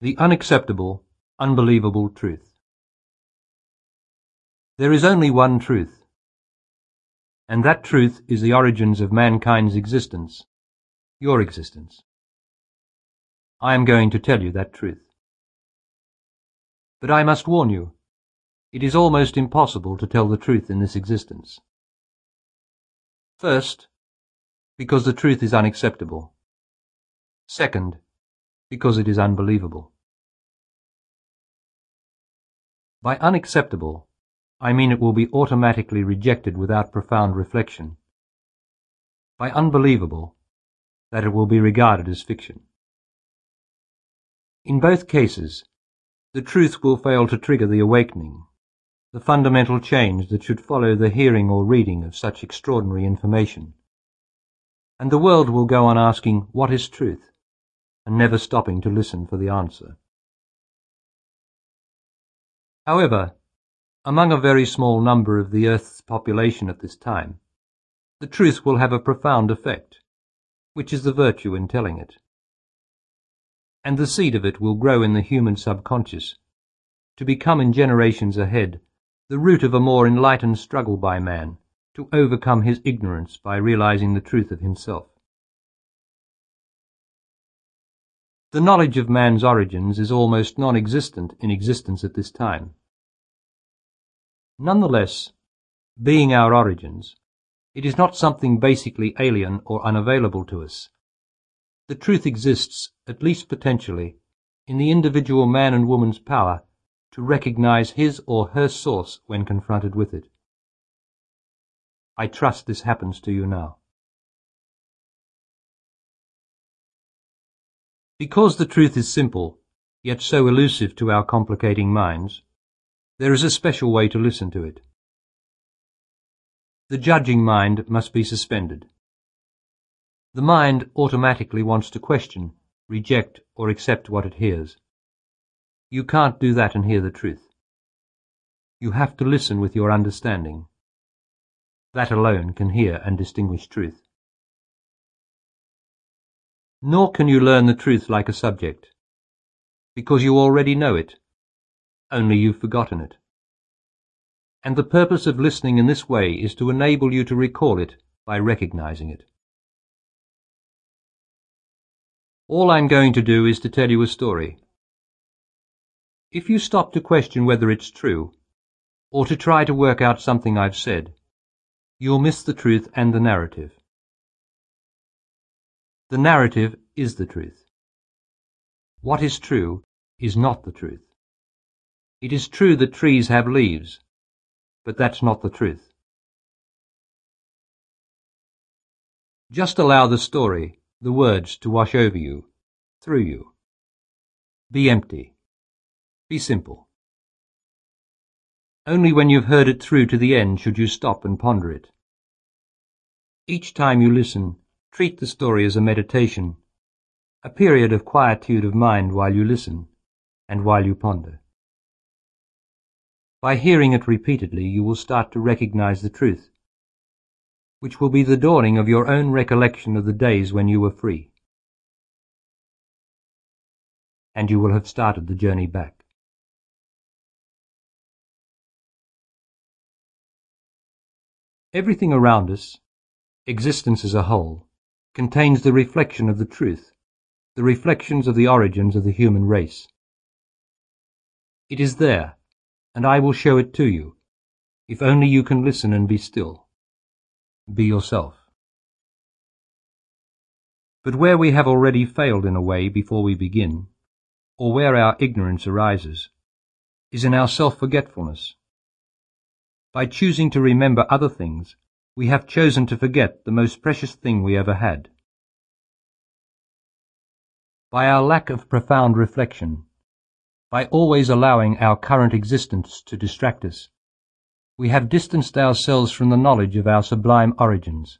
The unacceptable, unbelievable truth. There is only one truth, and that truth is the origins of mankind's existence, your existence. I am going to tell you that truth. But I must warn you, it is almost impossible to tell the truth in this existence. First, because the truth is unacceptable. Second, because it is unbelievable. By unacceptable, I mean it will be automatically rejected without profound reflection. By unbelievable, that it will be regarded as fiction. In both cases, the truth will fail to trigger the awakening, the fundamental change that should follow the hearing or reading of such extraordinary information. And the world will go on asking, what is truth, and never stopping to listen for the answer. However, among a very small number of the Earth's population at this time, the truth will have a profound effect, which is the virtue in telling it. And the seed of it will grow in the human subconscious, to become in generations ahead the root of a more enlightened struggle by man to overcome his ignorance by realizing the truth of himself. The knowledge of man's origins is almost non-existent in existence at this time. Nonetheless, being our origins, it is not something basically alien or unavailable to us. The truth exists, at least potentially, in the individual man and woman's power to recognize his or her source when confronted with it. I trust this happens to you now. Because the truth is simple, yet so elusive to our complicating minds, there is a special way to listen to it. The judging mind must be suspended. The mind automatically wants to question, reject, or accept what it hears. You can't do that and hear the truth. You have to listen with your understanding. That alone can hear and distinguish truth. Nor can you learn the truth like a subject, because you already know it, only you've forgotten it. And the purpose of listening in this way is to enable you to recall it by recognizing it. All I'm going to do is to tell you a story. If you stop to question whether it's true, or to try to work out something I've said, you'll miss the truth and the narrative. The narrative is the truth. What is true is not the truth. It is true that trees have leaves, but that's not the truth. Just allow the story, the words, to wash over you, through you. Be empty. Be simple. Only when you've heard it through to the end should you stop and ponder it. Each time you listen, treat the story as a meditation, a period of quietude of mind while you listen and while you ponder. By hearing it repeatedly, you will start to recognize the truth, which will be the dawning of your own recollection of the days when you were free. And you will have started the journey back. Everything around us, existence as a whole, contains the reflection of the truth, the reflections of the origins of the human race. It is there, and I will show it to you, if only you can listen and be still. Be yourself. But where we have already failed in a way before we begin, or where our ignorance arises, is in our self-forgetfulness. By choosing to remember other things, we have chosen to forget the most precious thing we ever had. By our lack of profound reflection, by always allowing our current existence to distract us, we have distanced ourselves from the knowledge of our sublime origins.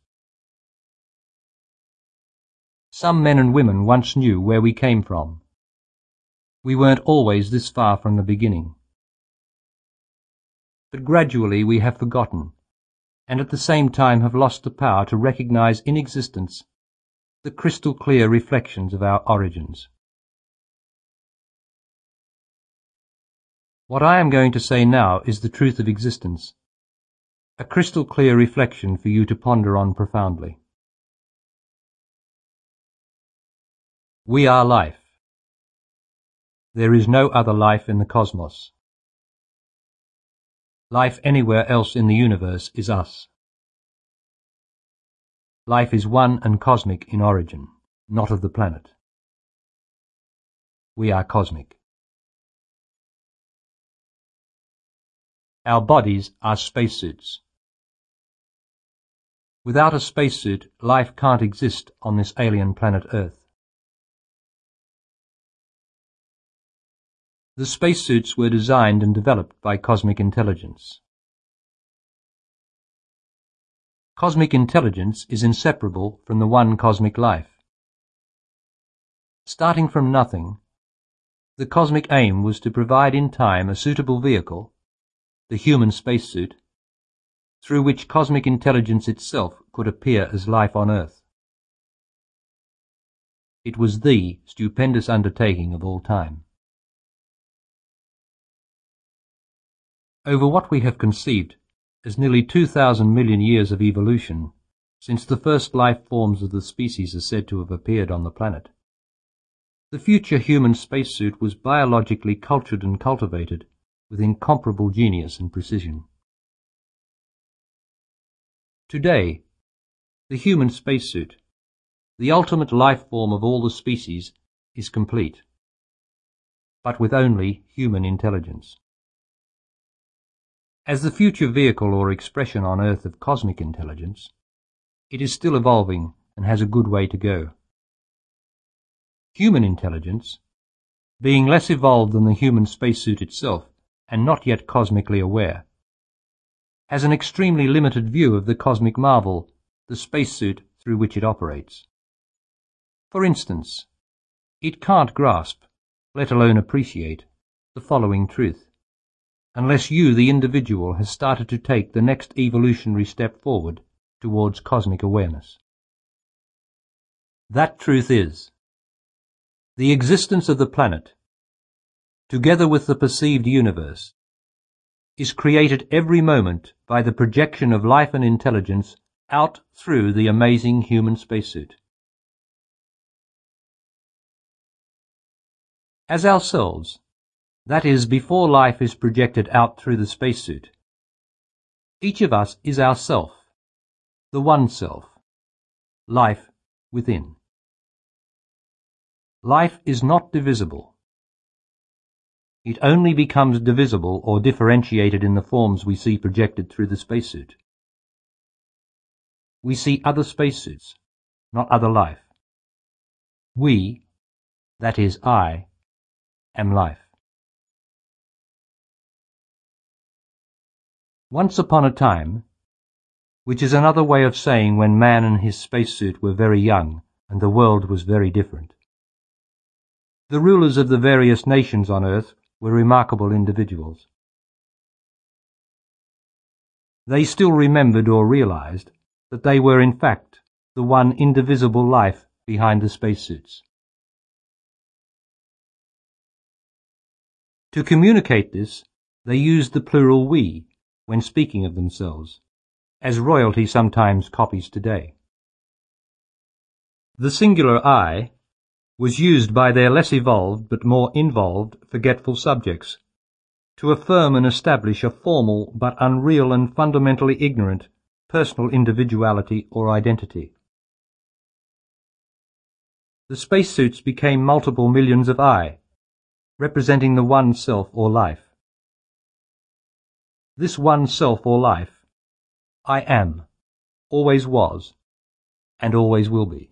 Some men and women once knew where we came from. We weren't always this far from the beginning. But gradually we have forgotten, and at the same time have lost the power to recognize in existence the crystal clear reflections of our origins. What I am going to say now is the truth of existence, a crystal clear reflection for you to ponder on profoundly. We are life. There is no other life in the cosmos. Life anywhere else in the universe is us. Life is one and cosmic in origin, not of the planet. We are cosmic. Our bodies are spacesuits. Without a spacesuit, life can't exist on this alien planet Earth. The spacesuits were designed and developed by cosmic intelligence. Cosmic intelligence is inseparable from the one cosmic life. Starting from nothing, the cosmic aim was to provide in time a suitable vehicle, the human spacesuit, through which cosmic intelligence itself could appear as life on Earth. It was the stupendous undertaking of all time. Over what we have conceived as nearly 2,000 million years of evolution, since the first life forms of the species are said to have appeared on the planet, the future human spacesuit was biologically cultured and cultivated with incomparable genius and precision. Today, the human spacesuit, the ultimate life form of all the species, is complete, but with only human intelligence. As the future vehicle or expression on Earth of cosmic intelligence, it is still evolving and has a good way to go. Human intelligence, being less evolved than the human spacesuit itself and not yet cosmically aware, has an extremely limited view of the cosmic marvel, the spacesuit through which it operates. For instance, it can't grasp, let alone appreciate, the following truth, unless you, the individual, has started to take the next evolutionary step forward towards cosmic awareness. That truth is, the existence of the planet, together with the perceived universe, is created every moment by the projection of life and intelligence out through the amazing human spacesuit. As ourselves, that is, before life is projected out through the spacesuit, each of us is ourself, the one self, life within. Life is not divisible. It only becomes divisible or differentiated in the forms we see projected through the spacesuit. We see other spacesuits, not other life. We, that is I, am life. Once upon a time, which is another way of saying when man and his spacesuit were very young and the world was very different, the rulers of the various nations on Earth were remarkable individuals. They still remembered or realized that they were in fact the one indivisible life behind the spacesuits. To communicate this, they used the plural we when speaking of themselves, as royalty sometimes copies today. The singular I was used by their less evolved but more involved forgetful subjects to affirm and establish a formal but unreal and fundamentally ignorant personal individuality or identity. The spacesuits became multiple millions of I, representing the one self or life. This one self or life, I am, always was, and always will be.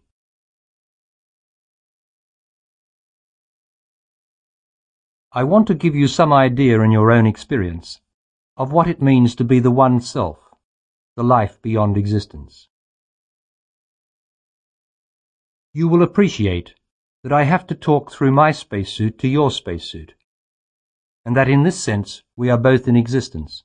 I want to give you some idea in your own experience of what it means to be the one self, the life beyond existence. You will appreciate that I have to talk through my spacesuit to your spacesuit, and that in this sense we are both in existence.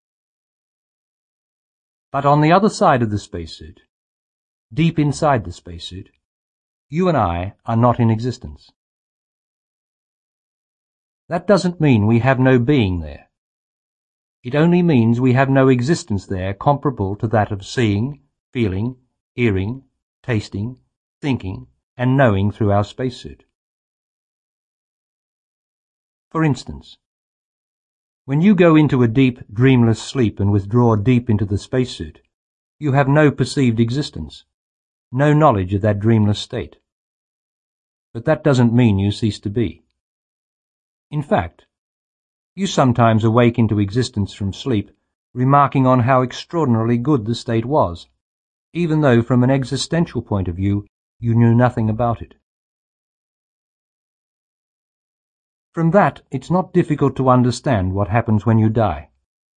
But on the other side of the spacesuit, deep inside the spacesuit, you and I are not in existence. That doesn't mean we have no being there. It only means we have no existence there comparable to that of seeing, feeling, hearing, tasting, thinking, and knowing through our spacesuit. For instance, when you go into a deep, dreamless sleep and withdraw deep into the spacesuit, you have no perceived existence, no knowledge of that dreamless state. But that doesn't mean you cease to be. In fact, you sometimes awake into existence from sleep, remarking on how extraordinarily good the state was, even though from an existential point of view you knew nothing about it. From that, it's not difficult to understand what happens when you die.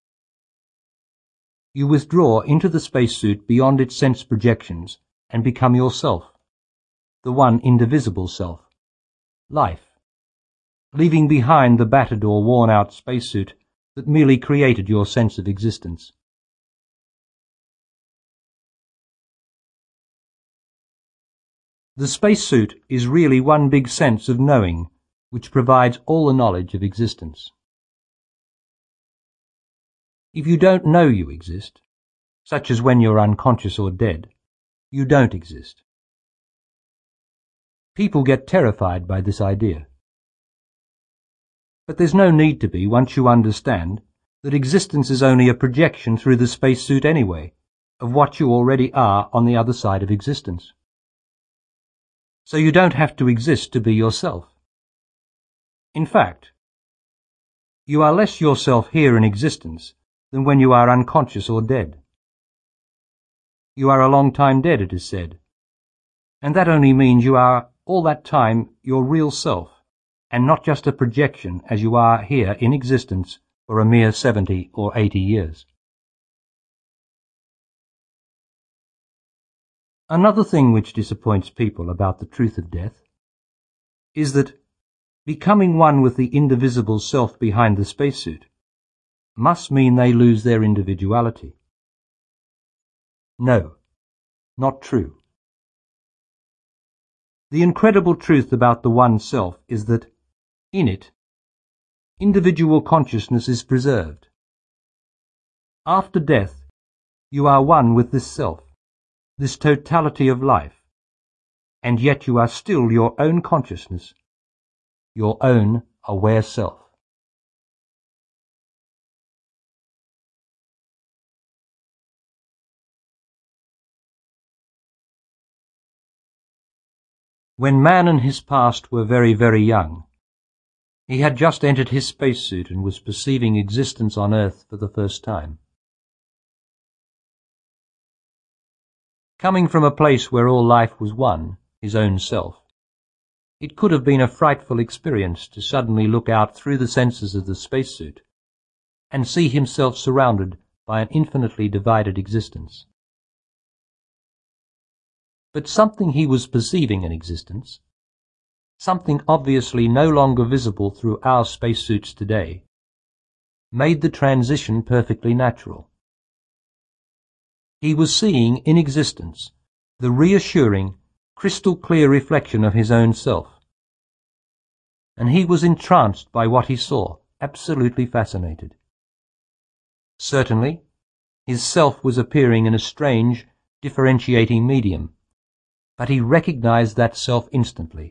You withdraw into the spacesuit beyond its sense projections and become yourself, the one indivisible self, life, leaving behind the battered or worn-out spacesuit that merely created your sense of existence. The spacesuit is really one big sense of knowing, which provides all the knowledge of existence. If you don't know you exist, such as when you're unconscious or dead, you don't exist. People get terrified by this idea. But there's no need to be once you understand that existence is only a projection through the spacesuit anyway, of what you already are on the other side of existence. So you don't have to exist to be yourself. In fact, you are less yourself here in existence than when you are unconscious or dead. You are a long time dead, it is said, and that only means you are all that time your real self, and not just a projection as you are here in existence for a mere 70 or 80 years. Another thing which disappoints people about the truth of death is that becoming one with the indivisible self behind the spacesuit must mean they lose their individuality. No, not true. The incredible truth about the one self is that, in it, individual consciousness is preserved. After death, you are one with this self, this totality of life, and yet you are still your own consciousness, your own aware self. When man and his past were very, very young, he had just entered his spacesuit and was perceiving existence on Earth for the first time. Coming from a place where all life was one, his own self, it could have been a frightful experience to suddenly look out through the senses of the spacesuit and see himself surrounded by an infinitely divided existence. But something he was perceiving in existence, something obviously no longer visible through our spacesuits today, made the transition perfectly natural. He was seeing in existence the reassuring, crystal-clear reflection of his own self, and he was entranced by what he saw, absolutely fascinated. Certainly, his self was appearing in a strange, differentiating medium, but he recognized that self instantly.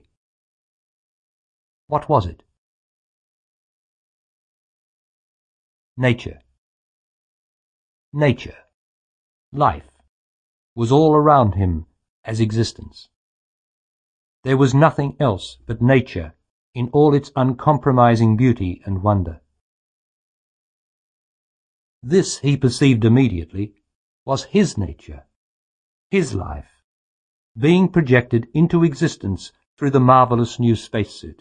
What was it? Nature. Nature, life, was all around him as existence. There was nothing else but nature in all its uncompromising beauty and wonder. This, he perceived immediately, was his nature, his life, being projected into existence through the marvelous new spacesuit.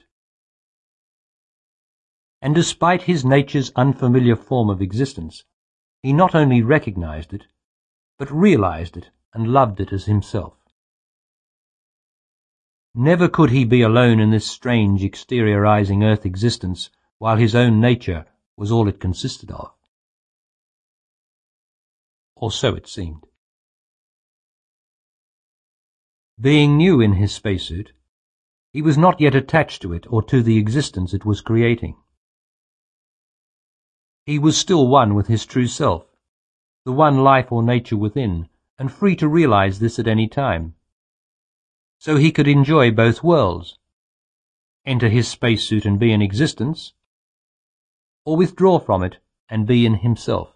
And despite his nature's unfamiliar form of existence, he not only recognized it, but realized it and loved it as himself. Never could he be alone in this strange exteriorizing Earth existence while his own nature was all it consisted of. Or so it seemed. Being new in his spacesuit, he was not yet attached to it or to the existence it was creating. He was still one with his true self, the one life or nature within, and free to realize this at any time. So he could enjoy both worlds, enter his spacesuit and be in existence, or withdraw from it and be in himself.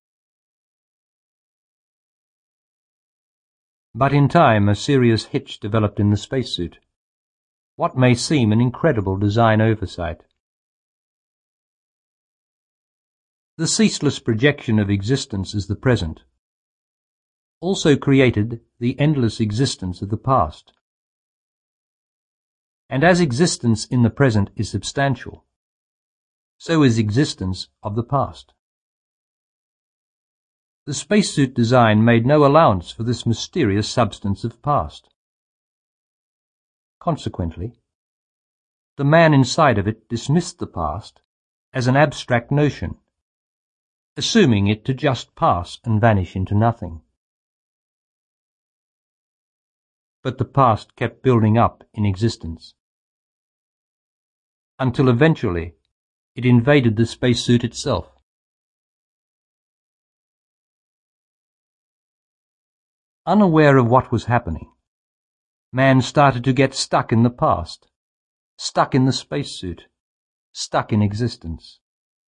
But in time a serious hitch developed in the spacesuit. What may seem an incredible design oversight. The ceaseless projection of existence as the present also created the endless existence of the past. And as existence in the present is substantial, so is existence of the past. The spacesuit design made no allowance for this mysterious substance of past. Consequently, the man inside of it dismissed the past as an abstract notion, assuming it to just pass and vanish into nothing. But the past kept building up in existence, until eventually it invaded the spacesuit itself. Unaware of what was happening, man started to get stuck in the past, stuck in the spacesuit, stuck in existence.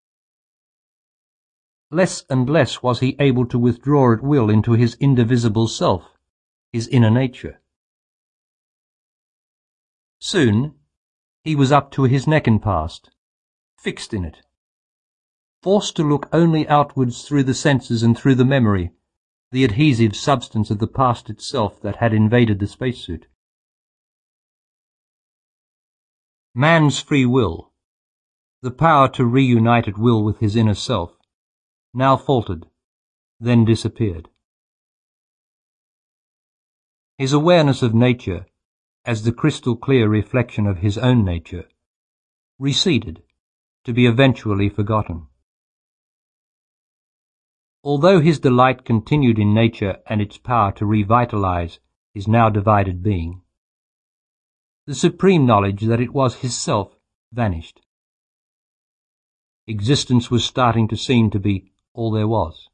Less and less was he able to withdraw at will into his indivisible self, his inner nature. Soon he was up to his neck in past, fixed in it, forced to look only outwards through the senses and through the memory, the adhesive substance of the past itself that had invaded the spacesuit. Man's free will, the power to reunite at will with his inner self, now faltered, then disappeared. His awareness of nature, as the crystal clear reflection of his own nature, receded, to be eventually forgotten. Although his delight continued in nature and its power to revitalize his now divided being, the supreme knowledge that it was his self vanished. Existence was starting to seem to be all there was.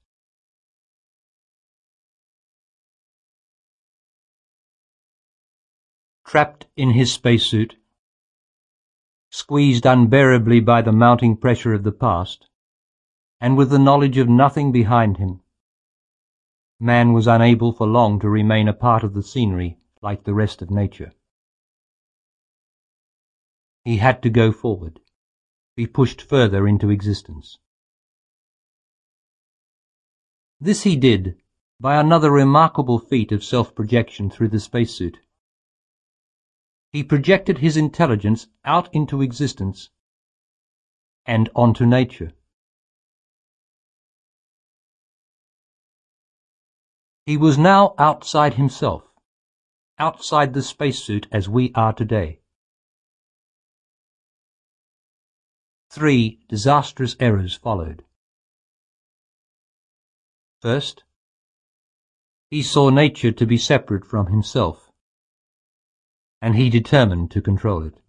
Trapped in his spacesuit, squeezed unbearably by the mounting pressure of the past, and with the knowledge of nothing behind him, man was unable for long to remain a part of the scenery like the rest of nature. He had to go forward, be pushed further into existence. This he did by another remarkable feat of self-projection through the spacesuit. He projected his intelligence out into existence and onto nature. He was now outside himself, outside the spacesuit as we are today. 3 disastrous errors followed. First, he saw nature to be separate from himself, and he determined to control it.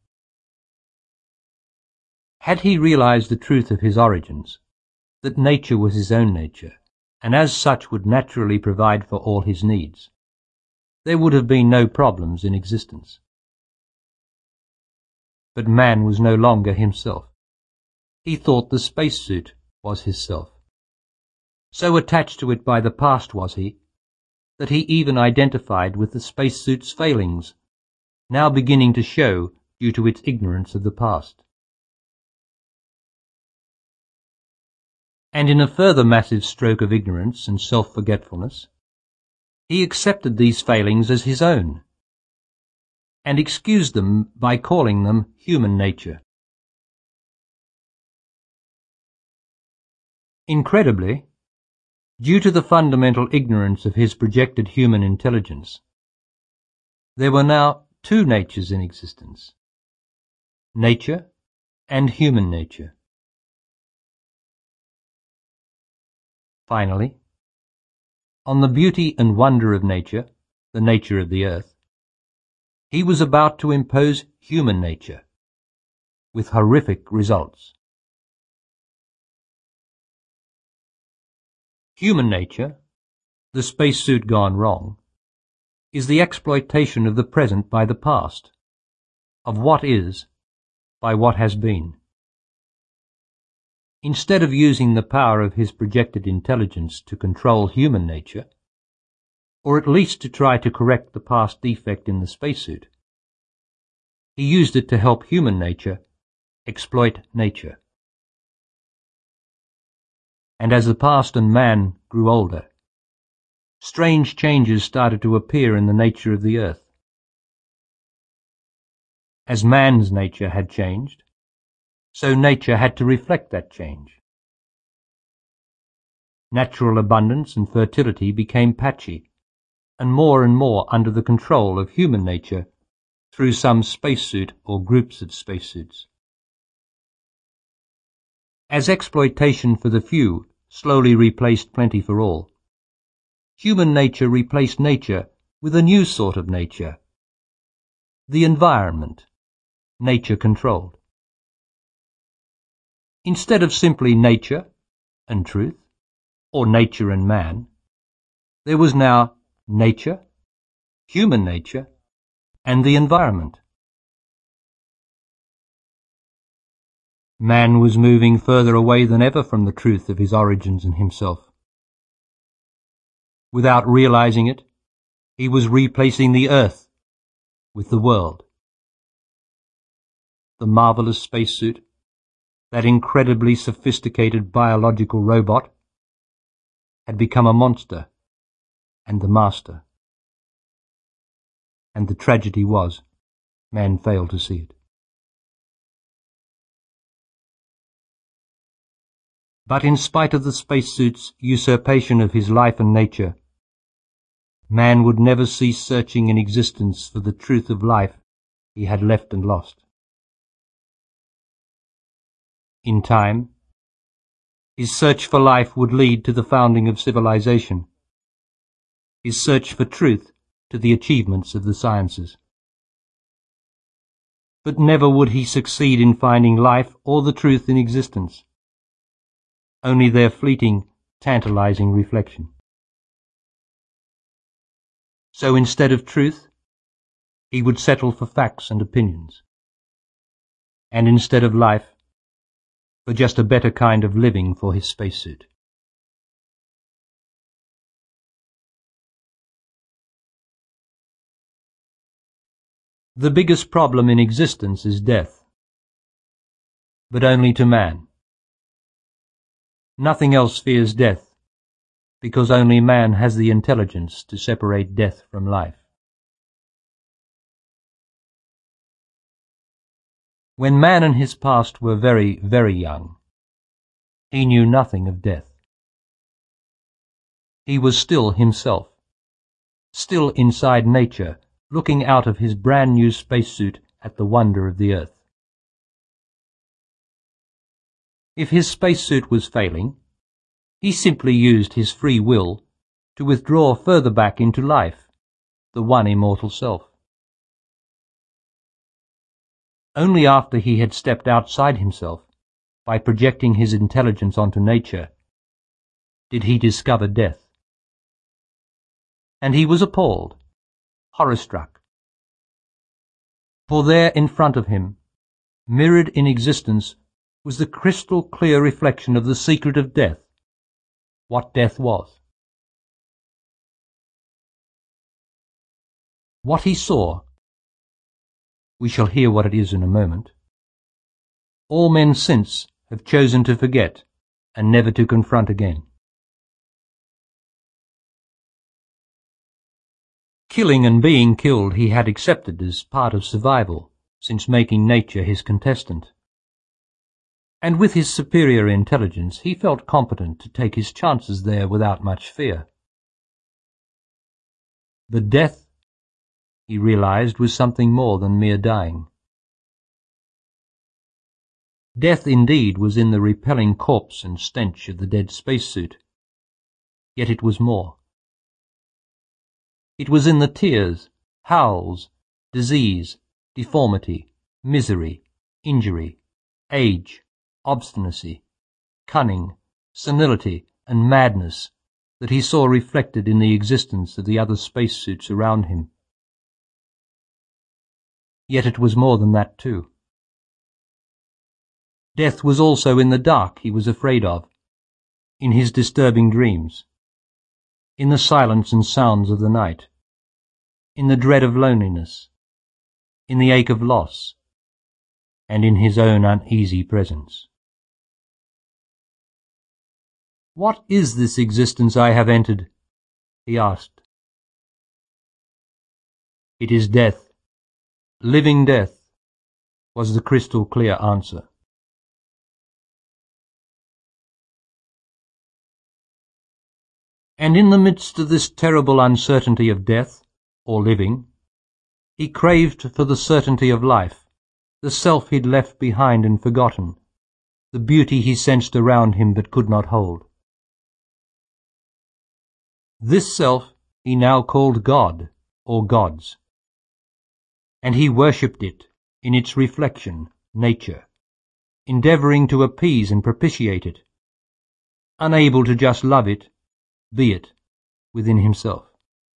Had he realized the truth of his origins, that nature was his own nature, and as such would naturally provide for all his needs, there would have been no problems in existence. But man was no longer himself. He thought the spacesuit was his self. So attached to it by the past was he, that he even identified with the spacesuit's failings, now beginning to show due to its ignorance of the past. And in a further massive stroke of ignorance and self-forgetfulness, he accepted these failings as his own, and excused them by calling them human nature. Incredibly, due to the fundamental ignorance of his projected human intelligence, there were now 2 natures in existence, nature and human nature. Finally, on the beauty and wonder of nature, the nature of the earth, he was about to impose human nature, with horrific results. Human nature, the spacesuit gone wrong, is the exploitation of the present by the past, of what is by what has been. Instead of using the power of his projected intelligence to control human nature, or at least to try to correct the past defect in the spacesuit, he used it to help human nature exploit nature. And as the past and man grew older, strange changes started to appear in the nature of the earth. As man's nature had changed, so nature had to reflect that change. Natural abundance and fertility became patchy, and more under the control of human nature through some spacesuit or groups of spacesuits. As exploitation for the few slowly replaced plenty for all, human nature replaced nature with a new sort of nature, the environment, nature-controlled. Instead of simply nature and truth, or nature and man, there was now nature, human nature, and the environment. Man was moving further away than ever from the truth of his origins and himself. Without realizing it, he was replacing the earth with the world. The marvelous spacesuit, that incredibly sophisticated biological robot, had become a monster and the master. And the tragedy was, man failed to see it. But in spite of the spacesuit's usurpation of his life and nature, man would never cease searching in existence for the truth of life he had left and lost. In time, his search for life would lead to the founding of civilization, his search for truth to the achievements of the sciences. But never would he succeed in finding life or the truth in existence, only their fleeting, tantalizing reflection. So instead of truth, he would settle for facts and opinions, and instead of life, for just a better kind of living for his spacesuit. The biggest problem in existence is death, but only to man. Nothing else fears death, because only man has the intelligence to separate death from life. When man and his past were very, very young, he knew nothing of death. He was still himself, still inside nature, looking out of his brand new spacesuit at the wonder of the earth. If his spacesuit was failing, he simply used his free will to withdraw further back into life, the one immortal self. Only after he had stepped outside himself, by projecting his intelligence onto nature, did he discover death. And he was appalled, horror-struck. For there in front of him, mirrored in existence, was the crystal-clear reflection of the secret of death, what death was. What he saw, we shall hear what it is in a moment, all men since have chosen to forget and never to confront again. Killing and being killed he had accepted as part of survival, since making nature his contestant. And with his superior intelligence he felt competent to take his chances there without much fear. But death, he realized, was something more than mere dying. Death indeed was in the repelling corpse and stench of the dead spacesuit, yet it was more. It was in the tears, howls, disease, deformity, misery, injury, age, obstinacy, cunning, senility, and madness that he saw reflected in the existence of the other spacesuits around him. Yet it was more than that too. Death was also in the dark he was afraid of, in his disturbing dreams, in the silence and sounds of the night, in the dread of loneliness, in the ache of loss, and in his own uneasy presence. "What is this existence I have entered?" he asked. "It is death, living death," was the crystal clear answer. And in the midst of this terrible uncertainty of death, or living, he craved for the certainty of life, the self he'd left behind and forgotten, the beauty he sensed around him but could not hold. This self he now called God, or gods, and he worshipped it in its reflection, nature, endeavouring to appease and propitiate it, unable to just love it, be it, within himself.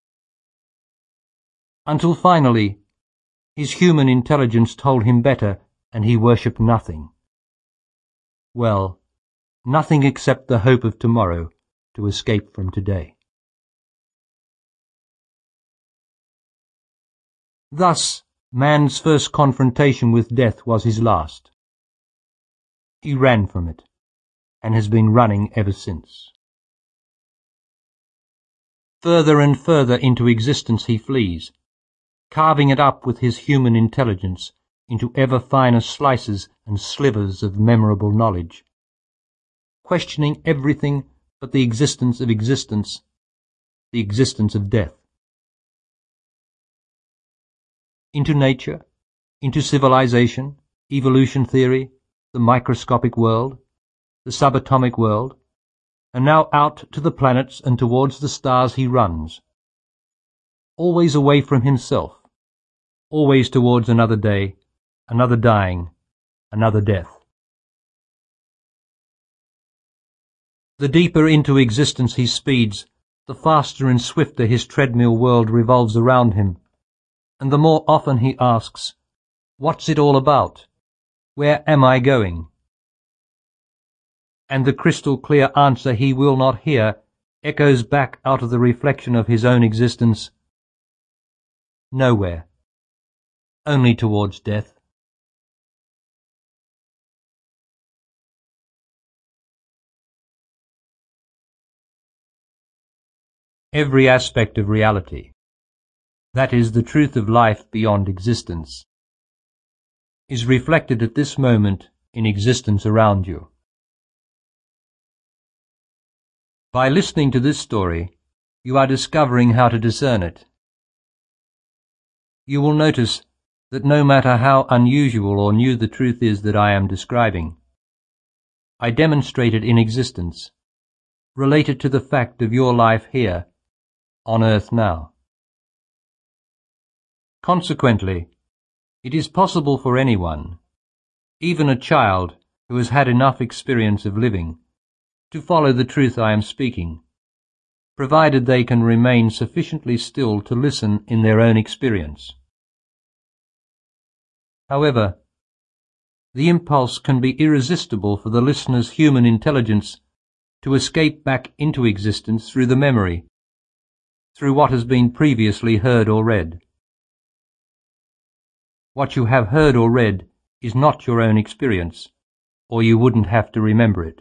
Until finally, his human intelligence told him better, and he worshipped nothing. Well, nothing except the hope of tomorrow to escape from today. Thus, man's first confrontation with death was his last. He ran from it, and has been running ever since. Further and further into existence he flees, carving it up with his human intelligence into ever finer slices and slivers of memorable knowledge, questioning everything but the existence of existence, the existence of death. Into nature, into civilization, evolution theory, the microscopic world, the subatomic world, and now out to the planets and towards the stars he runs, always away from himself, always towards another day, another dying, another death. The deeper into existence he speeds, the faster and swifter his treadmill world revolves around him, and the more often he asks, "What's it all about? Where am I going?" And the crystal clear answer he will not hear echoes back out of the reflection of his own existence, "Nowhere, only towards death." Every aspect of reality, that is, the truth of life beyond existence, is reflected at this moment in existence around you. By listening to this story, you are discovering how to discern it. You will notice that no matter how unusual or new the truth is that I am describing, I demonstrate it in existence, related to the fact of your life here, on earth now. Consequently, it is possible for anyone, even a child who has had enough experience of living, to follow the truth I am speaking, provided they can remain sufficiently still to listen in their own experience. However, the impulse can be irresistible for the listener's human intelligence to escape back into existence through the memory, through what has been previously heard or read. What you have heard or read is not your own experience, or you wouldn't have to remember it.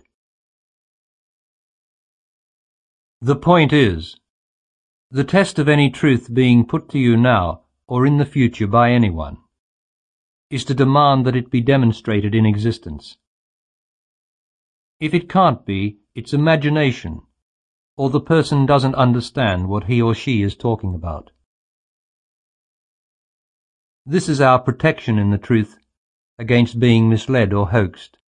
The point is, the test of any truth being put to you now or in the future by anyone is to demand that it be demonstrated in existence. If it can't be, it's imagination, or the person doesn't understand what he or she is talking about. This is our protection in the truth against being misled or hoaxed.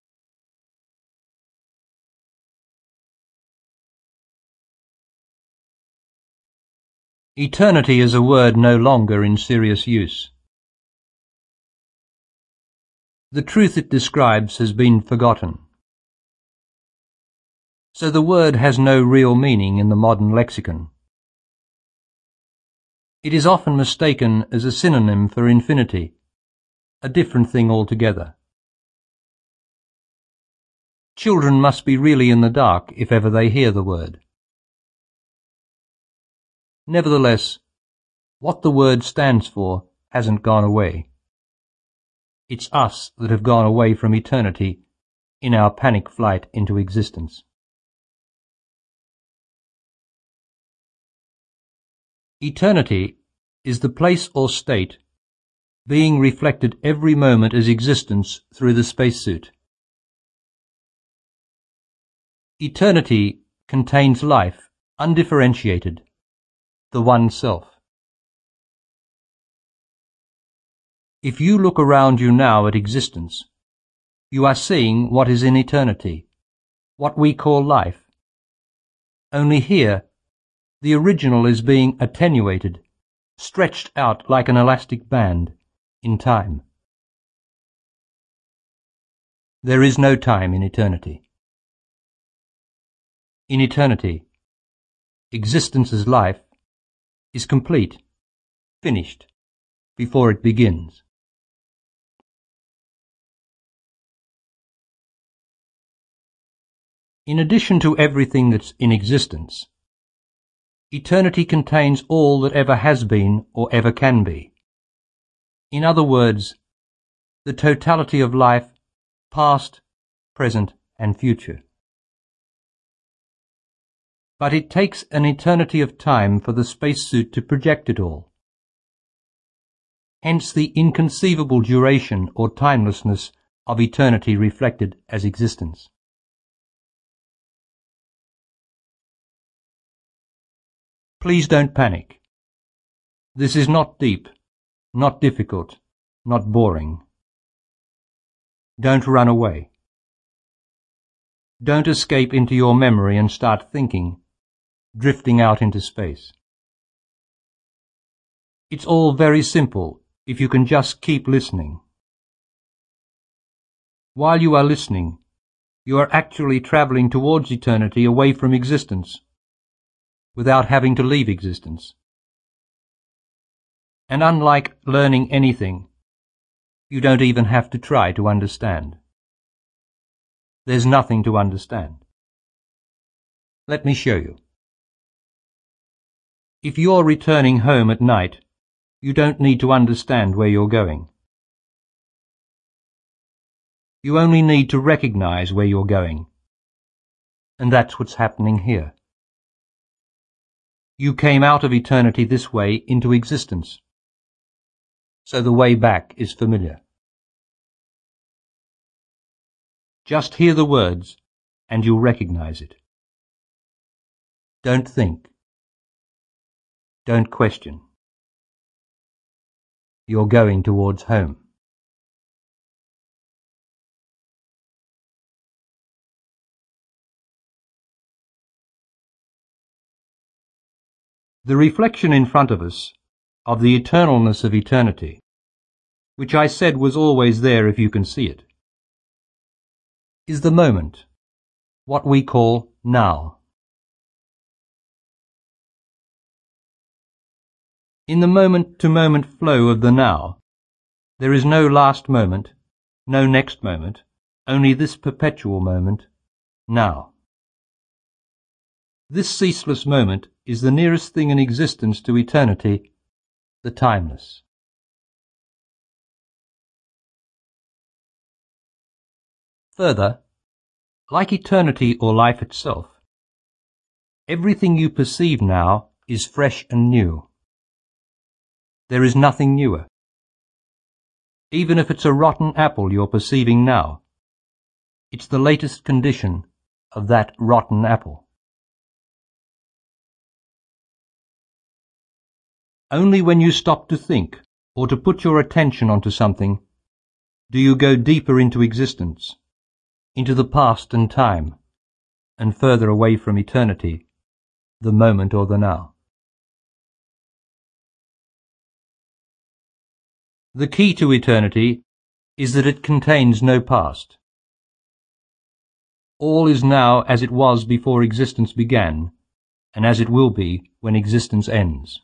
Eternity is a word no longer in serious use. The truth it describes has been forgotten. So the word has no real meaning in the modern lexicon. It is often mistaken as a synonym for infinity, a different thing altogether. Children must be really in the dark if ever they hear the word. Nevertheless, what the word stands for hasn't gone away. It's us that have gone away from eternity in our panic flight into existence. Eternity is the place or state being reflected every moment as existence through the spacesuit. Eternity contains life, undifferentiated, the one self. If you look around you now at existence, you are seeing what is in eternity, what we call life. Only here, the original is being attenuated, stretched out like an elastic band, in time. There is no time in eternity. In eternity, existence as life is complete, finished, before it begins. In addition to everything that's in existence, eternity contains all that ever has been or ever can be. In other words, the totality of life, past, present, and future. But it takes an eternity of time for the spacesuit to project it all. Hence the inconceivable duration or timelessness of eternity reflected as existence. Please don't panic. This is not deep, not difficult, not boring. Don't run away. Don't escape into your memory and start thinking, drifting out into space. It's all very simple if you can just keep listening. While you are listening, you are actually traveling towards eternity away from existence, without having to leave existence. And unlike learning anything, you don't even have to try to understand. There's nothing to understand. Let me show you. If you're returning home at night, you don't need to understand where you're going. You only need to recognize where you're going. And that's what's happening here. You came out of eternity this way into existence. So the way back is familiar. Just hear the words and you'll recognize it. Don't think. Don't question. You're going towards home. The reflection in front of us of the eternalness of eternity, which I said was always there if you can see it, is the moment, what we call now. In the moment-to-moment flow of the now, there is no last moment, no next moment, only this perpetual moment, now. This ceaseless moment is the nearest thing in existence to eternity, the timeless. Further, like eternity or life itself, everything you perceive now is fresh and new. There is nothing newer. Even if it's a rotten apple you're perceiving now, it's the latest condition of that rotten apple. Only when you stop to think or to put your attention onto something do you go deeper into existence, into the past and time, and further away from eternity, the moment or the now. The key to eternity is that it contains no past. All is now as it was before existence began, and as it will be when existence ends.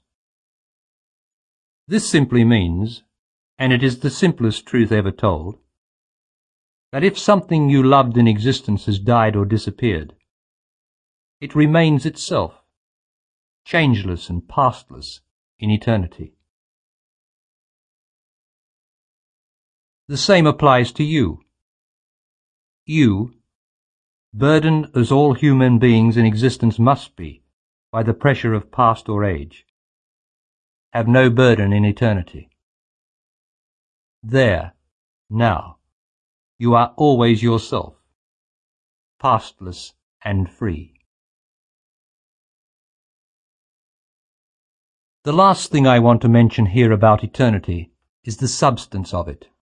This simply means, and it is the simplest truth ever told, that if something you loved in existence has died or disappeared, it remains itself, changeless and pastless in eternity. The same applies to you. You, burdened as all human beings in existence must be by the pressure of past or age, have no burden in eternity. There, now, you are always yourself, pastless and free. The last thing I want to mention here about eternity is the substance of it.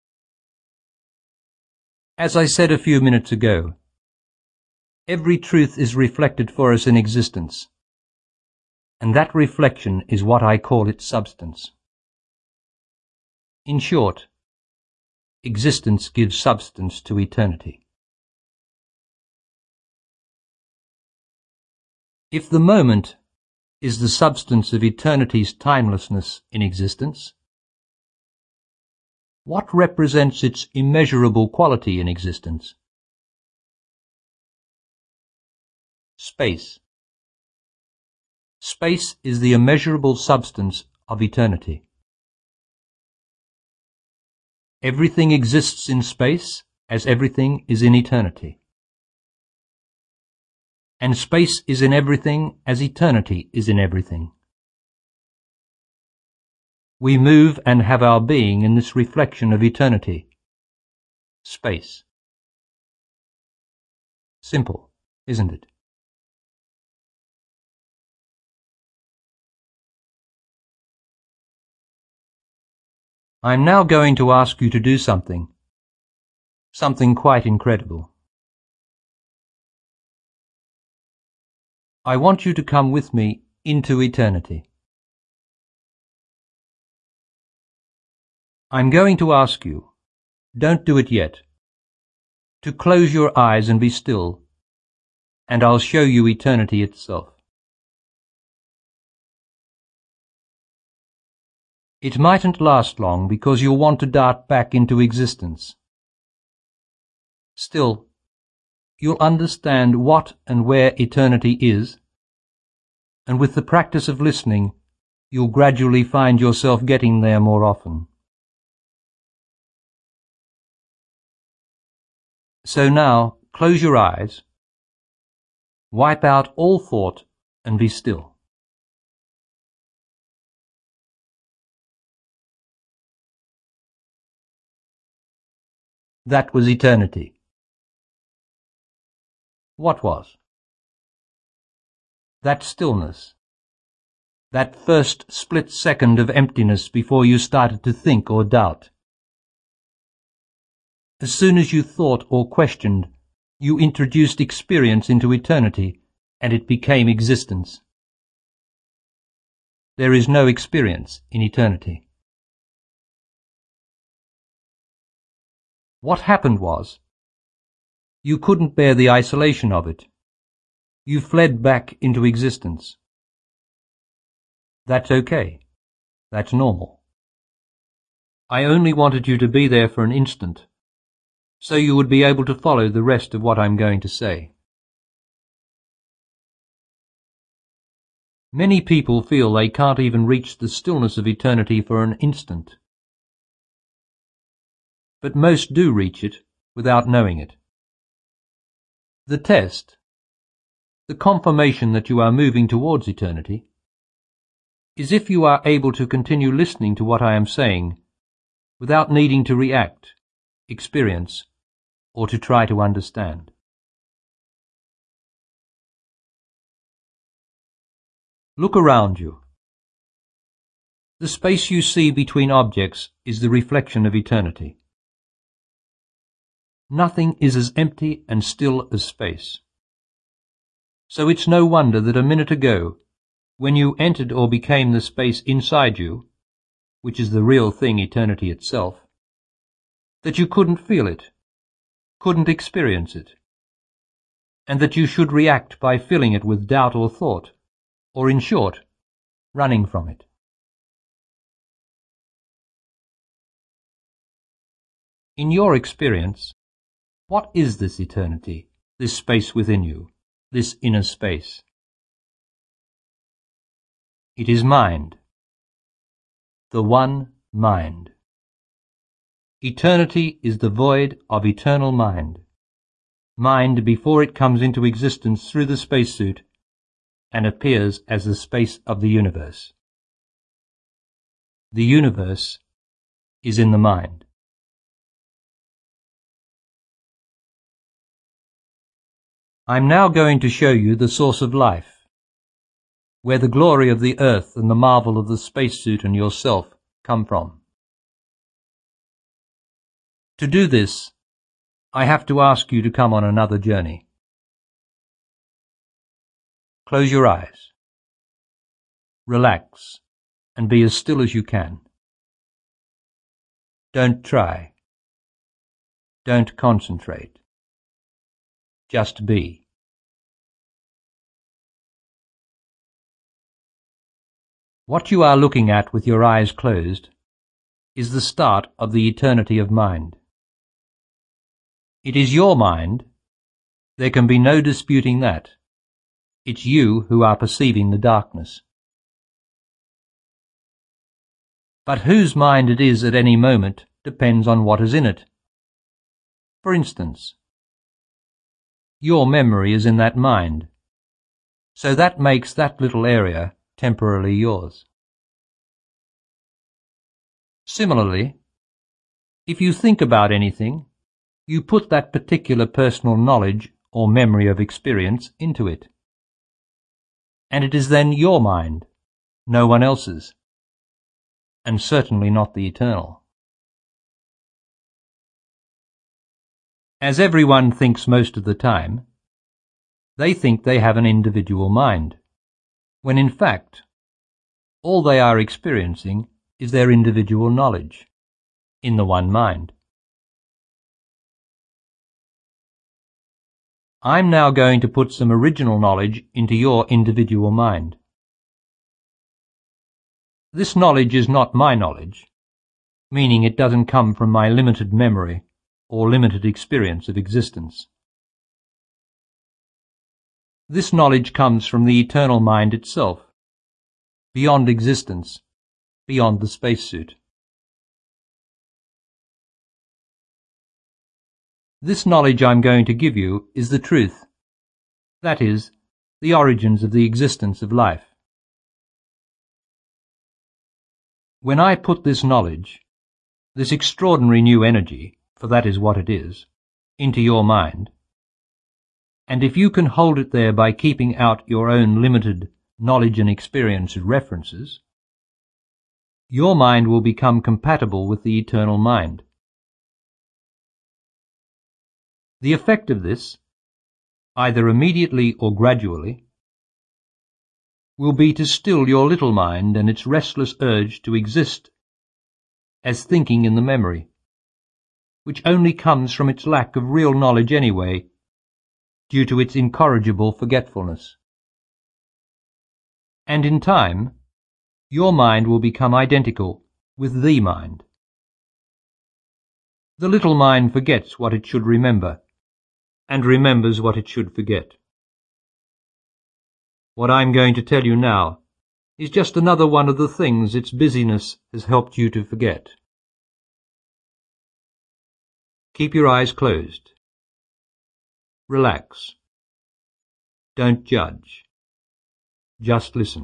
As I said a few minutes ago, every truth is reflected for us in existence, and that reflection is what I call its substance. In short, existence gives substance to eternity. If the moment is the substance of eternity's timelessness in existence, what represents its immeasurable quality in existence? Space. Space is the immeasurable substance of eternity. Everything exists in space as everything is in eternity. And space is in everything as eternity is in everything. We move and have our being in this reflection of eternity, space. Simple, isn't it? I'm now going to ask you to do something quite incredible. I want you to come with me into eternity. I'm going to ask you, don't do it yet, to close your eyes and be still, and I'll show you eternity itself. It mightn't last long because you'll want to dart back into existence. Still, you'll understand what and where eternity is, and with the practice of listening, you'll gradually find yourself getting there more often. So now, close your eyes, wipe out all thought, and be still. That was eternity. What was? That stillness. That first split second of emptiness before you started to think or doubt. As soon as you thought or questioned, you introduced experience into eternity, and it became existence. There is no experience in eternity. What happened was, you couldn't bear the isolation of it. You fled back into existence. That's okay. That's normal. I only wanted you to be there for an instant, so you would be able to follow the rest of what I'm going to say. Many people feel they can't even reach the stillness of eternity for an instant. But most do reach it without knowing it. The test, the confirmation that you are moving towards eternity, is if you are able to continue listening to what I am saying without needing to react, experience, or to try to understand. Look around you. The space you see between objects is the reflection of eternity. Nothing is as empty and still as space. So it's no wonder that a minute ago, when you entered or became the space inside you, which is the real thing, eternity itself, that you couldn't feel it, couldn't experience it, and that you should react by filling it with doubt or thought, or in short, running from it. In your experience, what is this eternity, this space within you, this inner space? It is mind, the one mind. Eternity is the void of eternal mind. Mind before it comes into existence through the spacesuit and appears as the space of the universe. The universe is in the mind. I'm now going to show you the source of life, where the glory of the earth and the marvel of the spacesuit and yourself come from. To do this, I have to ask you to come on another journey. Close your eyes. Relax and be as still as you can. Don't try. Don't concentrate. Just be. What you are looking at with your eyes closed is the start of the eternity of mind. It is your mind. There can be no disputing that. It's you who are perceiving the darkness. But whose mind it is at any moment depends on what is in it. For instance, your memory is in that mind, so that makes that little area temporarily yours. Similarly, if you think about anything, you put that particular personal knowledge or memory of experience into it. And it is then your mind, no one else's, and certainly not the eternal. As everyone thinks most of the time, they think they have an individual mind, when in fact, all they are experiencing is their individual knowledge, in the one mind. I'm now going to put some original knowledge into your individual mind. This knowledge is not my knowledge, meaning it doesn't come from my limited memory or limited experience of existence. This knowledge comes from the eternal mind itself, beyond existence, beyond the spacesuit. This knowledge I'm going to give you is the truth, that is, the origins of the existence of life. When I put this knowledge, this extraordinary new energy, for that is what it is, into your mind, and if you can hold it there by keeping out your own limited knowledge and experience references, your mind will become compatible with the eternal mind. The effect of this, either immediately or gradually, will be to still your little mind and its restless urge to exist as thinking in the memory, which only comes from its lack of real knowledge anyway, due to its incorrigible forgetfulness. And in time, your mind will become identical with the mind. The little mind forgets what it should remember, and remembers what it should forget. What I'm going to tell you now is just another one of the things its busyness has helped you to forget. Keep your eyes closed. Relax. Don't judge. Just listen.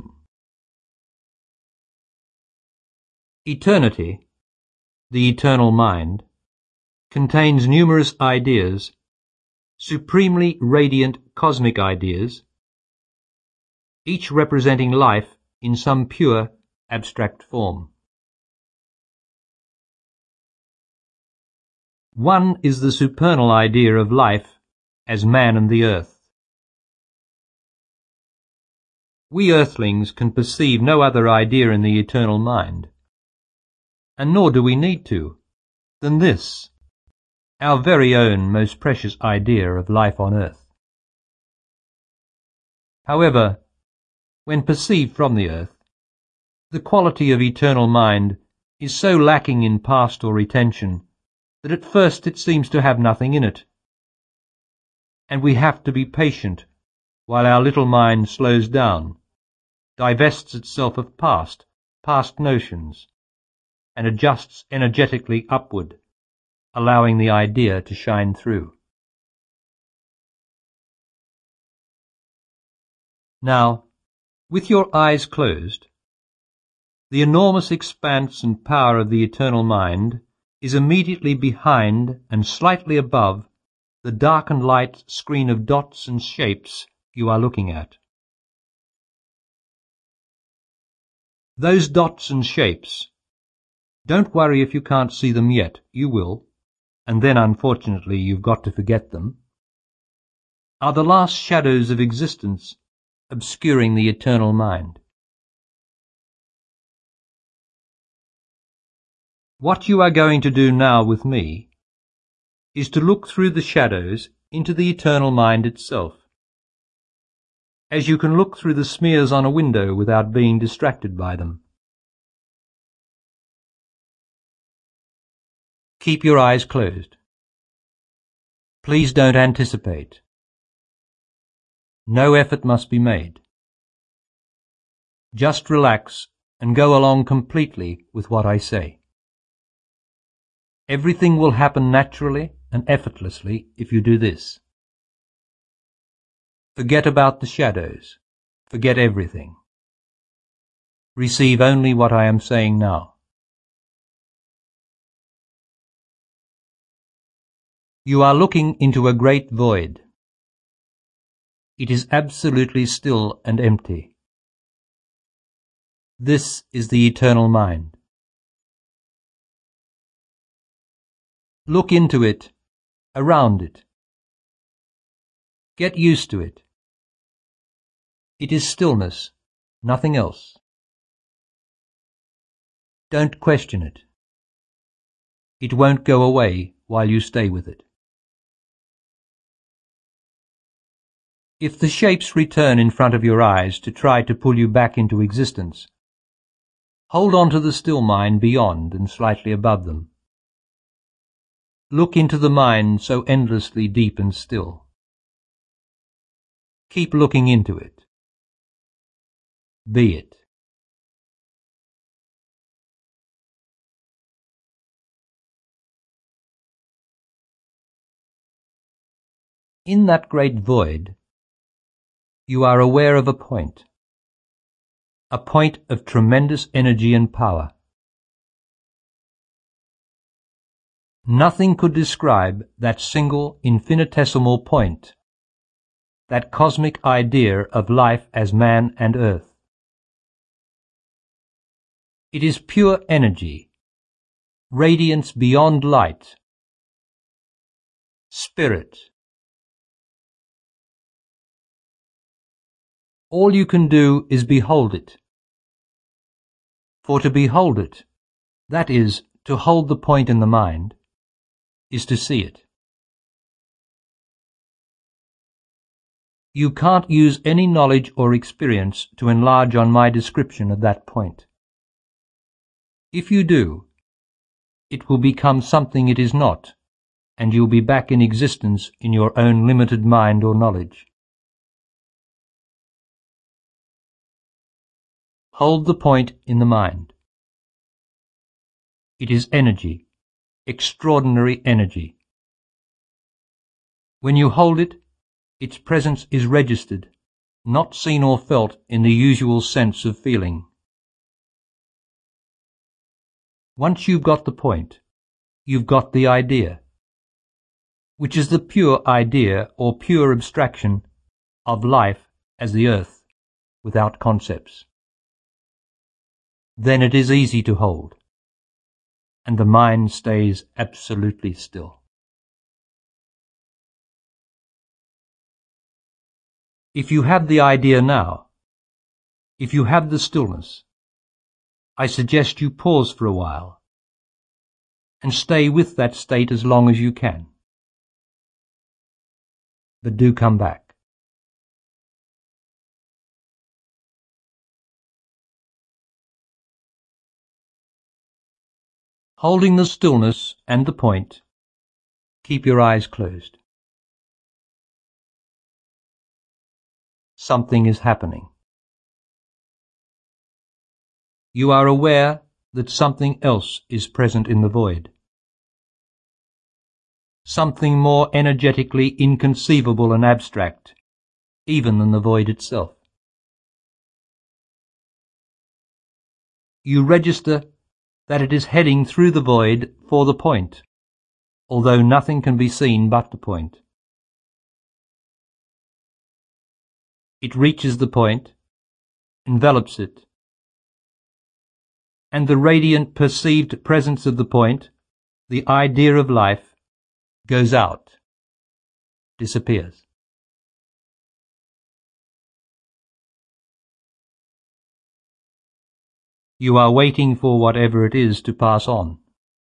Eternity, the eternal mind, contains numerous ideas, supremely radiant cosmic ideas, each representing life in some pure, abstract form. One is the supernal idea of life as man and the earth. We earthlings can perceive no other idea in the eternal mind, and nor do we need to, than this, our very own most precious idea of life on earth. However, when perceived from the earth, the quality of eternal mind is so lacking in past or retention that at first it seems to have nothing in it, and we have to be patient while our little mind slows down, divests itself of past notions, and adjusts energetically upward, allowing the idea to shine through. Now, with your eyes closed, the enormous expanse and power of the eternal mind is immediately behind and slightly above the dark and light screen of dots and shapes you are looking at. Those dots and shapes, don't worry if you can't see them yet, you will, and then unfortunately you've got to forget them, are the last shadows of existence obscuring the eternal mind. What you are going to do now with me is to look through the shadows into the eternal mind itself, as you can look through the smears on a window without being distracted by them. Keep your eyes closed. Please don't anticipate. No effort must be made. Just relax and go along completely with what I say. Everything will happen naturally and effortlessly if you do this. Forget about the shadows. Forget everything. Receive only what I am saying now. You are looking into a great void. It is absolutely still and empty. This is the eternal mind. Look into it, around it. Get used to it. It is stillness, nothing else. Don't question it. It won't go away while you stay with it. If the shapes return in front of your eyes to try to pull you back into existence, hold on to the still mind beyond and slightly above them. Look into the mind so endlessly deep and still. Keep looking into it. Be it. In that great void, you are aware of a point of tremendous energy and power. Nothing could describe that single infinitesimal point, that cosmic idea of life as man and earth. It is pure energy, radiance beyond light, spirit. All you can do is behold it. For to behold it, that is, to hold the point in the mind, is to see it. You can't use any knowledge or experience to enlarge on my description of that point. If you do, it will become something it is not, and you'll be back in existence in your own limited mind or knowledge. Hold the point in the mind. It is energy, extraordinary energy. When you hold it, its presence is registered, not seen or felt in the usual sense of feeling. Once you've got the point, you've got the idea, which is the pure idea or pure abstraction of life as the earth, without concepts. Then it is easy to hold, and the mind stays absolutely still. If you have the idea now, if you have the stillness, I suggest you pause for a while and stay with that state as long as you can. But do come back. Holding the stillness and the point, keep your eyes closed. Something is happening. You are aware that something else is present in the void. Something more energetically inconceivable and abstract, even than the void itself. You register that it is heading through the void for the point, although nothing can be seen but the point. It reaches the point, envelops it, and the radiant perceived presence of the point, the idea of life, goes out, disappears. You are waiting for whatever it is to pass on.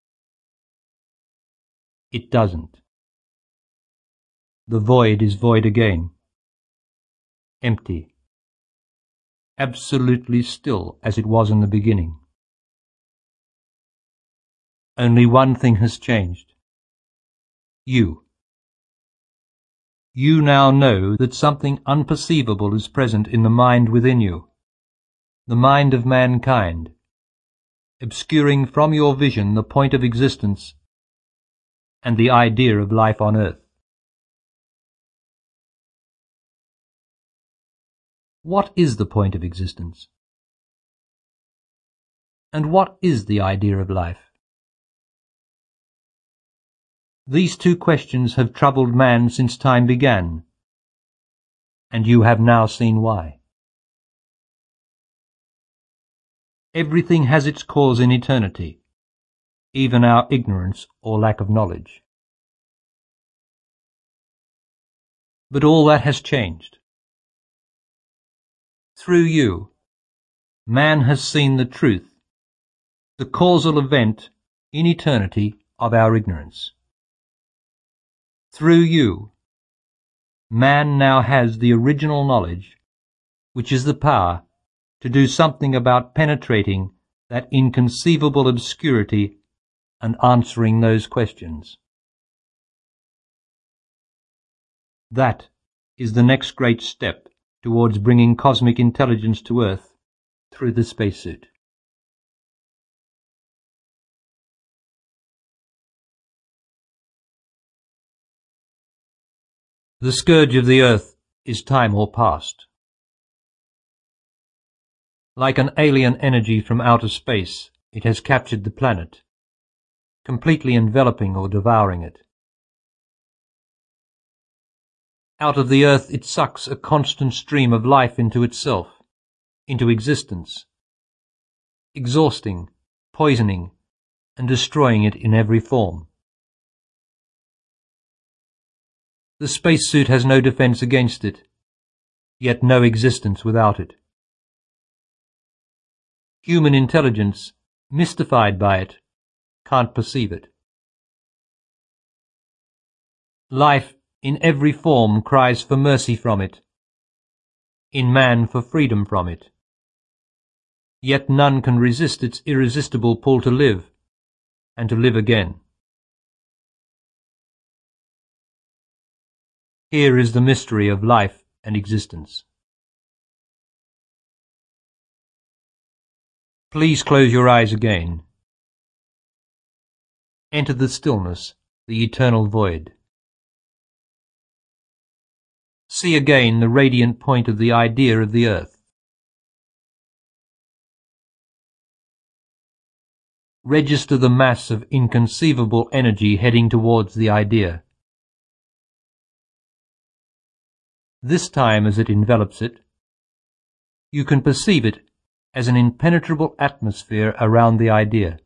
It doesn't. The void is void again. Empty. Absolutely still as it was in the beginning. Only one thing has changed. You. You now know that something unperceivable is present in the mind within you, the mind of mankind, obscuring from your vision the point of existence and the idea of life on earth. What is the point of existence? And what is the idea of life? These two questions have troubled man since time began, and you have now seen why. Everything has its cause in eternity, even our ignorance or lack of knowledge. But all that has changed. Through you, man has seen the truth, the causal event in eternity of our ignorance. Through you, man now has the original knowledge, which is the power to do something about penetrating that inconceivable obscurity and answering those questions. That is the next great step towards bringing cosmic intelligence to Earth through the spacesuit. The scourge of the Earth is time or past. Like an alien energy from outer space, it has captured the planet, completely enveloping or devouring it. Out of the Earth it sucks a constant stream of life into itself, into existence, exhausting, poisoning, and destroying it in every form. The spacesuit has no defense against it, yet no existence without it. Human intelligence, mystified by it, can't perceive it. Life in every form cries for mercy from it, in man for freedom from it. Yet none can resist its irresistible pull to live, and to live again. Here is the mystery of life and existence. Please close your eyes again. Enter the stillness, the eternal void. See again the radiant point of the idea of the Earth. Register the mass of inconceivable energy heading towards the idea. This time, as it envelops it, you can perceive it as an impenetrable atmosphere around the idea.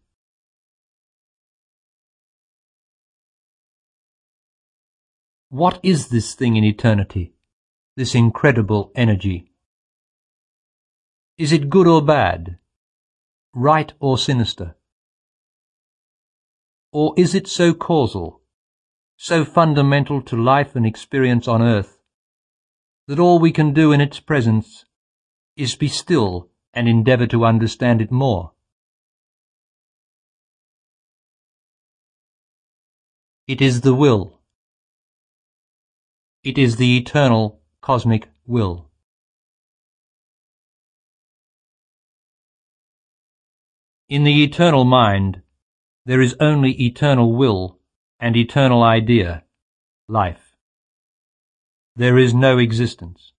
What is this thing in eternity, this incredible energy? Is it good or bad, right or sinister? Or is it so causal, so fundamental to life and experience on Earth, that all we can do in its presence is be still and endeavour to understand it more? It is the will. It is the eternal cosmic will. In the eternal mind, there is only eternal will and eternal idea, life. There is no existence.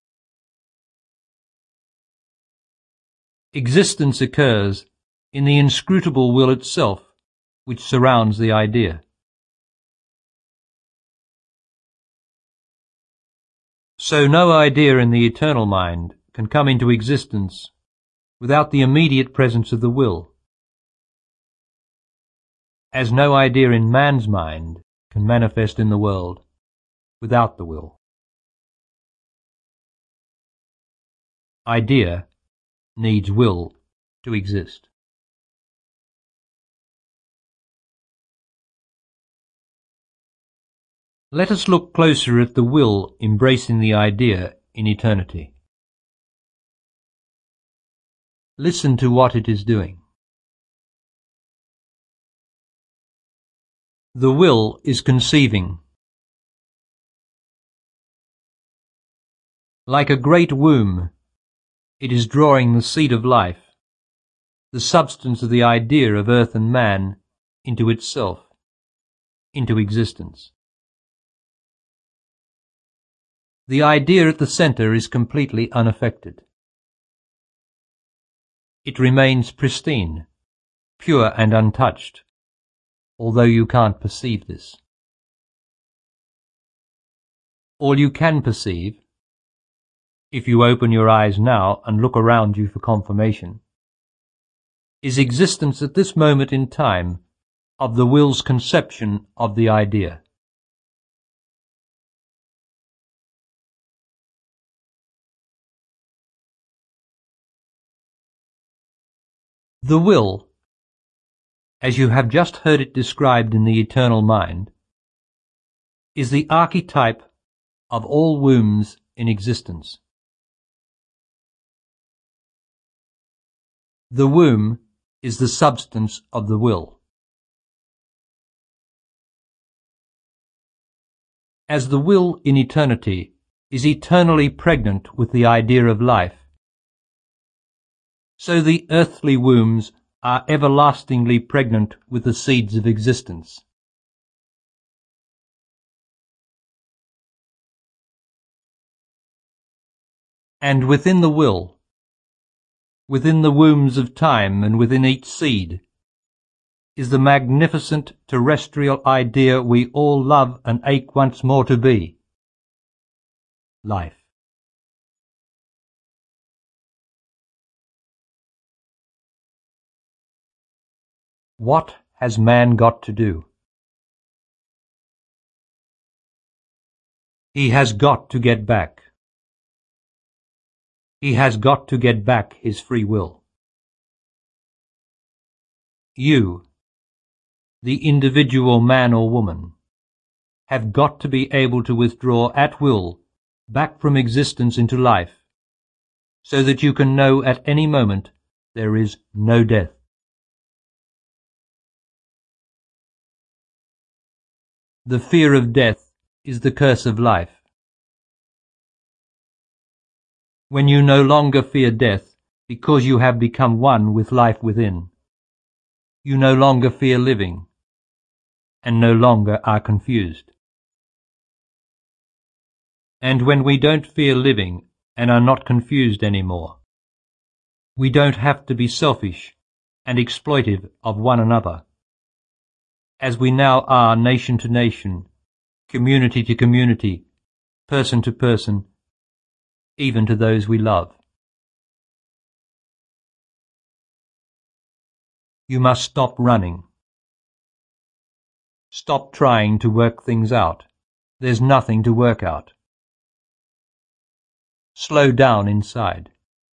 Existence occurs in the inscrutable will itself, which surrounds the idea. So no idea in the eternal mind can come into existence without the immediate presence of the will, as no idea in man's mind can manifest in the world without the will. Idea needs will to exist. Let us look closer at the will embracing the idea in eternity. Listen to what it is doing. The will is conceiving. Like a great womb, it is drawing the seed of life, the substance of the idea of earth and man, into itself, into existence. The idea at the centre is completely unaffected. It remains pristine, pure and untouched, although you can't perceive this. All you can perceive, if you open your eyes now and look around you for confirmation, is existence at this moment in time of the will's conception of the idea. The will, as you have just heard it described in the eternal mind, is the archetype of all wombs in existence. The womb is the substance of the will. As the will in eternity is eternally pregnant with the idea of life, so the earthly wombs are everlastingly pregnant with the seeds of existence. And within the will, within the wombs of time and within each seed, is the magnificent terrestrial idea we all love and ache once more to be: life. What has man got to do? He has got to get back. He has got to get back his free will. You, the individual man or woman, have got to be able to withdraw at will back from existence into life, so that you can know at any moment there is no death. The fear of death is the curse of life. When you no longer fear death because you have become one with life within, you no longer fear living, and no longer are confused. And when we don't fear living and are not confused anymore, we don't have to be selfish and exploitive of one another, as we now are nation to nation, community to community, person to person, even to those we love. You must stop running. Stop trying to work things out. There's nothing to work out. Slow down inside.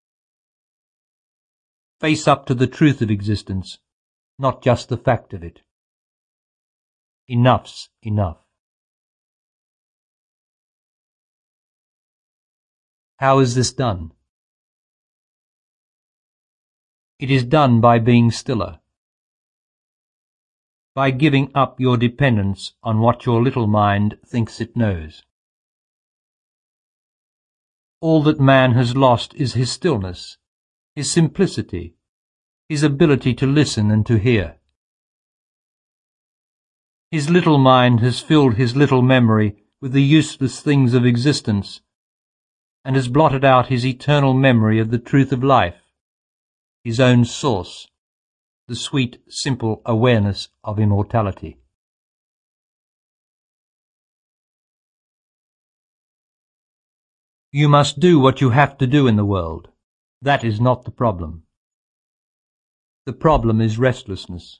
Face up to the truth of existence, not just the fact of it. Enough's enough. How is this done? It is done by being stiller. by giving up your dependence on what your little mind thinks it knows. All that man has lost is his stillness, his simplicity, his ability to listen and to hear. His little mind has filled his little memory with the useless things of existence, and has blotted out his eternal memory of the truth of life, his own source, the sweet, simple awareness of immortality. You must do what you have to do in the world. That is not the problem. The problem is restlessness.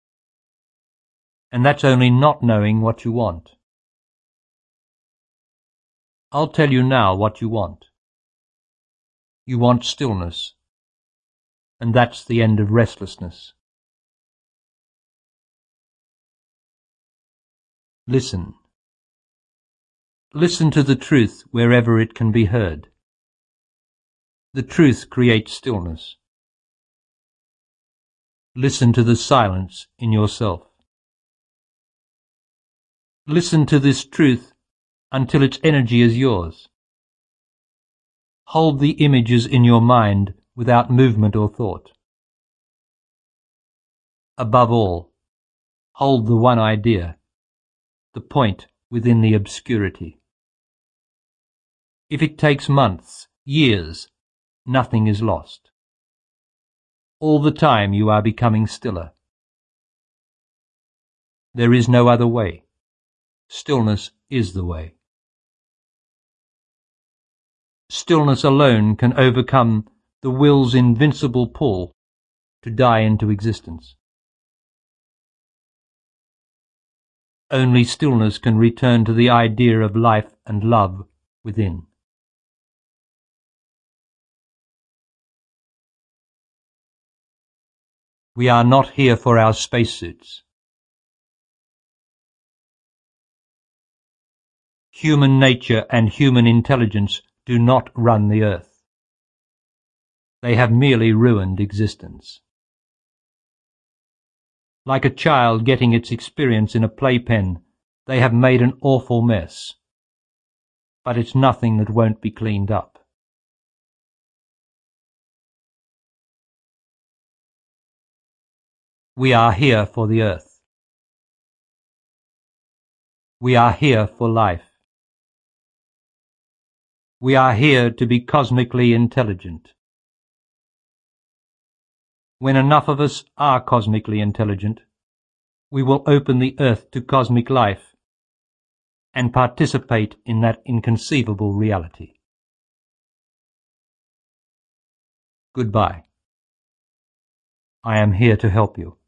And that's only not knowing what you want. I'll tell you now what you want. You want stillness. And that's the end of restlessness. Listen. Listen to the truth wherever it can be heard. The truth creates stillness. Listen to the silence in yourself. Listen to this truth until its energy is yours. Hold the images in your mind without movement or thought. Above all, hold the one idea, the point within the obscurity. If it takes months, years, nothing is lost. All the time you are becoming stiller. There is no other way. Stillness is the way. Stillness alone can overcome the will's invincible pull to die into existence. Only stillness can return to the idea of life and love within. We are not here for our spacesuits. Human nature and human intelligence do not run the earth. They have merely ruined existence. Like a child getting its experience in a playpen, they have made an awful mess. But it's nothing that won't be cleaned up. We are here for the earth. We are here for life. We are here to be cosmically intelligent. When enough of us are cosmically intelligent, we will open the earth to cosmic life and participate in that inconceivable reality. Goodbye. I am here to help you.